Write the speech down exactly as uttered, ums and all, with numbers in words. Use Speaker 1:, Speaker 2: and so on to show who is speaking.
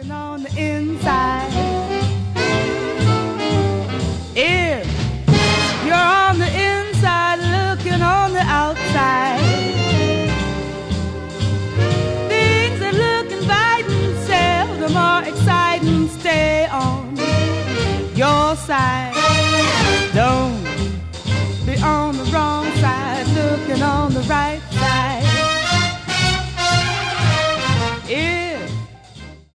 Speaker 1: looking on the inside. If you're on the inside looking on the outside, things that look inviting seldom are exciting. Stay on your side. Don't be on the wrong side looking on the right side.